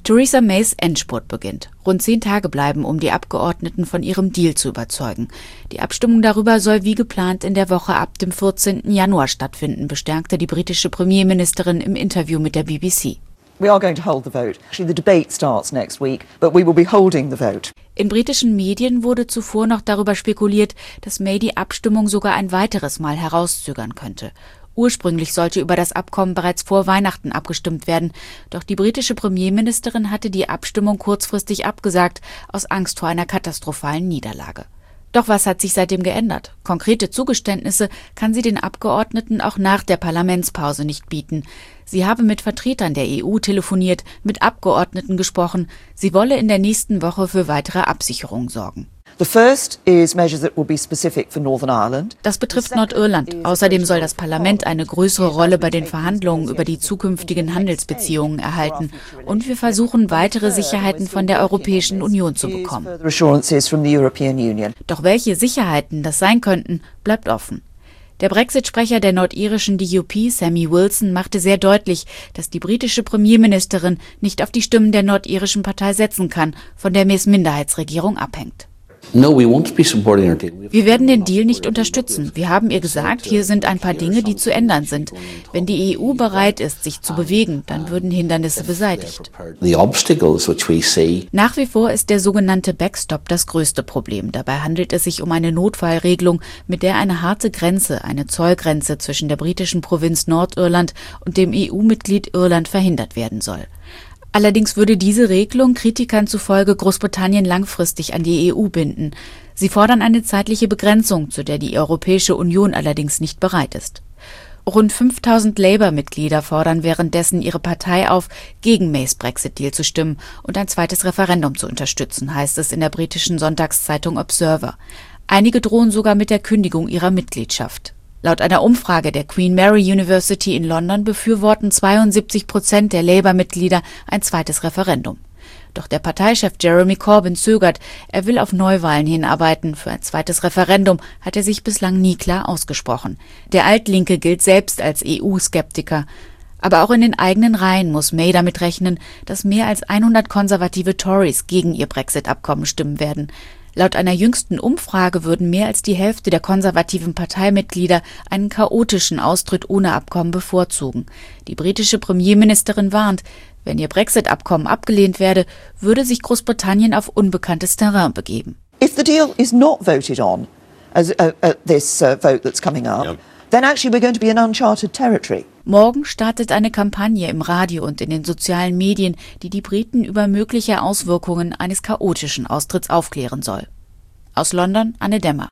Theresa Mays Endspurt beginnt. Rund 10 Tage bleiben, um die Abgeordneten von ihrem Deal zu überzeugen. Die Abstimmung darüber soll wie geplant in der Woche ab dem 14. Januar stattfinden, bestärkte die britische Premierministerin im Interview mit der BBC. We are going to hold the vote. Actually, the debate starts next week, but we will be holding the vote. In britischen Medien wurde zuvor noch darüber spekuliert, dass May die Abstimmung sogar ein weiteres Mal herauszögern könnte. Ursprünglich sollte über das Abkommen bereits vor Weihnachten abgestimmt werden, doch die britische Premierministerin hatte die Abstimmung kurzfristig abgesagt, aus Angst vor einer katastrophalen Niederlage. Doch was hat sich seitdem geändert? Konkrete Zugeständnisse kann sie den Abgeordneten auch nach der Parlamentspause nicht bieten. Sie habe mit Vertretern der EU telefoniert, mit Abgeordneten gesprochen. Sie wolle in der nächsten Woche für weitere Absicherung sorgen. Das betrifft Nordirland. Außerdem soll das Parlament eine größere Rolle bei den Verhandlungen über die zukünftigen Handelsbeziehungen erhalten. Und wir versuchen, weitere Sicherheiten von der Europäischen Union zu bekommen. Doch welche Sicherheiten das sein könnten, bleibt offen. Der Brexit-Sprecher der nordirischen DUP, Sammy Wilson, machte sehr deutlich, dass die britische Premierministerin nicht auf die Stimmen der nordirischen Partei setzen kann, von der Mays Minderheitsregierung abhängt. Wir werden den Deal nicht unterstützen. Wir haben ihr gesagt, hier sind ein paar Dinge, die zu ändern sind. Wenn die EU bereit ist, sich zu bewegen, dann würden Hindernisse beseitigt. Nach wie vor ist der sogenannte Backstop das größte Problem. Dabei handelt es sich um eine Notfallregelung, mit der eine harte Grenze, eine Zollgrenze zwischen der britischen Provinz Nordirland und dem EU-Mitglied Irland verhindert werden soll. Allerdings würde diese Regelung Kritikern zufolge Großbritannien langfristig an die EU binden. Sie fordern eine zeitliche Begrenzung, zu der die Europäische Union allerdings nicht bereit ist. Rund 5000 Labour-Mitglieder fordern währenddessen ihre Partei auf, gegen Mays Brexit-Deal zu stimmen und ein zweites Referendum zu unterstützen, heißt es in der britischen Sonntagszeitung Observer. Einige drohen sogar mit der Kündigung ihrer Mitgliedschaft. Laut einer Umfrage der Queen Mary University in London befürworten 72% der Labour-Mitglieder ein zweites Referendum. Doch der Parteichef Jeremy Corbyn zögert, er will auf Neuwahlen hinarbeiten. Für ein zweites Referendum hat er sich bislang nie klar ausgesprochen. Der Altlinke gilt selbst als EU-Skeptiker. Aber auch in den eigenen Reihen muss May damit rechnen, dass mehr als 100 konservative Tories gegen ihr Brexit-Abkommen stimmen werden. Laut einer jüngsten Umfrage würden mehr als die Hälfte der konservativen Parteimitglieder einen chaotischen Austritt ohne Abkommen bevorzugen. Die britische Premierministerin warnt, wenn ihr Brexit-Abkommen abgelehnt werde, würde sich Großbritannien auf unbekanntes Terrain begeben. If the deal is not voted on as this vote that's coming up, then actually we're going to be in uncharted territory. Morgen startet eine Kampagne im Radio und in den sozialen Medien, die die Briten über mögliche Auswirkungen eines chaotischen Austritts aufklären soll. Aus London, Anne Demmer.